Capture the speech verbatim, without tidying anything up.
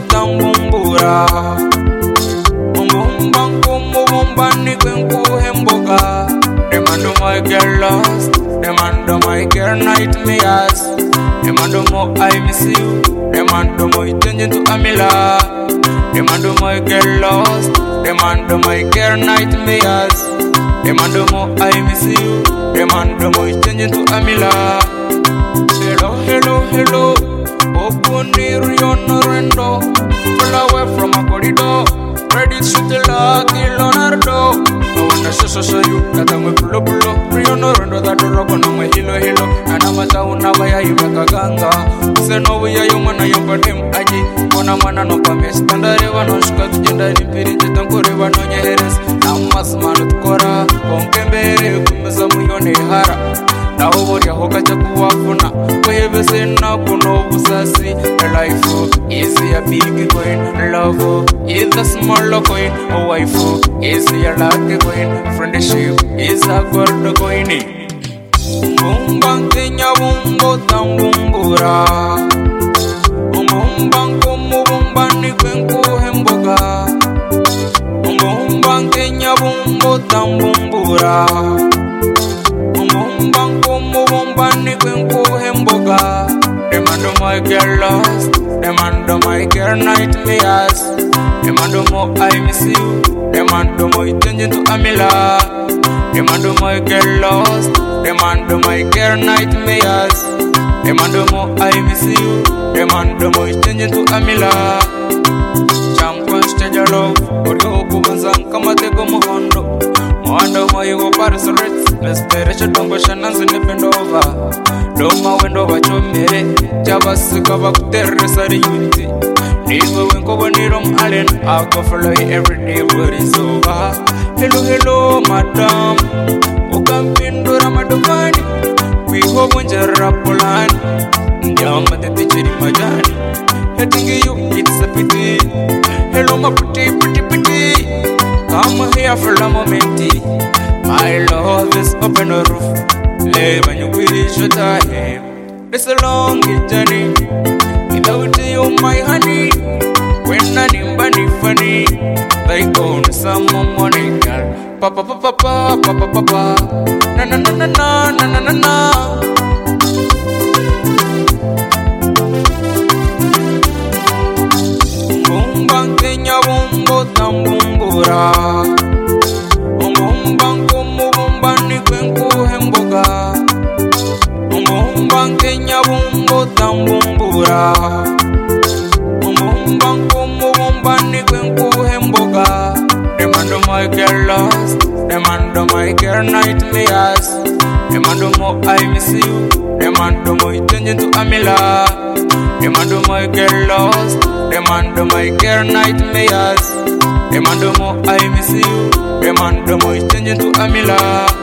tambumbura Umbumba kumubumba nikwenku hemboga Demando my girl lost Demando my girl nightmares Demando mo I miss you Demando mo change into Amila Demando my girl lost Demando my girl nightmares Demando mo I miss you Demando mo change into Amila Hello, hello, hello Opuni Rionorendo Pull away from a corridor Ready to shoot the lucky Leonardo I wanna show, show, show you That I'm a pulo pulo Rionorendo that the rock on my hilo hilo And I'm a tauna waya ibaka ganga Se no we are young and I am but him aji Kona mana no kame Standare wa no shka tujenda Nipiri jita nkore wa no nyeheres Na mas manu tukora Konkembere kumeza muyone hara Na uboria hoka chaku wafuna Kwehebe sena kuno busasi Life is a big coin Love is a small coin Wife is a lucky coin Friendship is a gold coin Bumba kenya bumbo tambumbura Bumba kumu bumba ni kwenku hemboga Bumba kenya bumbo tambumbura Bumba kumu bumba ni kwenku hemboga Demando my girl lost Demando my girl nightmares Demando mo I miss you Demando mo change into Amila Demando my girl lost Demando my girl nightmares Demando mo I miss you Demando mo change into Amila Champion stage love Uriho kubanza nkamateko muhondo Muhondo moyigo Paris Ritz Nestere dongo shananzi nipendova Doma wendo wachomere Jabasika bakuteresa riyunti Nidwe wenko bonirom alen I go follow you every day but it's over Hello hello madam Ukampindura madovani Wiho bunjera polani Ndiyama tete chiri majani Hating you it's a pity Hello my pretty pretty pretty Come here for a moment My love is open a roof Live and you will shut a him It's a long journey Without you my honey When I need money funny Like on some money girl Papa papa papa papa papa Na na na na na na na na Bumba kenya bumbo tambumbura Bumba kumu bumba ni kwenku hemboga Bumba kenya bumbo tambumbura Bumba kumu bumba ni kwenku hemboga Demando my girl lost Demando my girl nightmares Demando mo I miss you Demando mo change into Amila Demando my girl lost Demando my girl nightmares Demando mo I miss you Demando mo change into Amila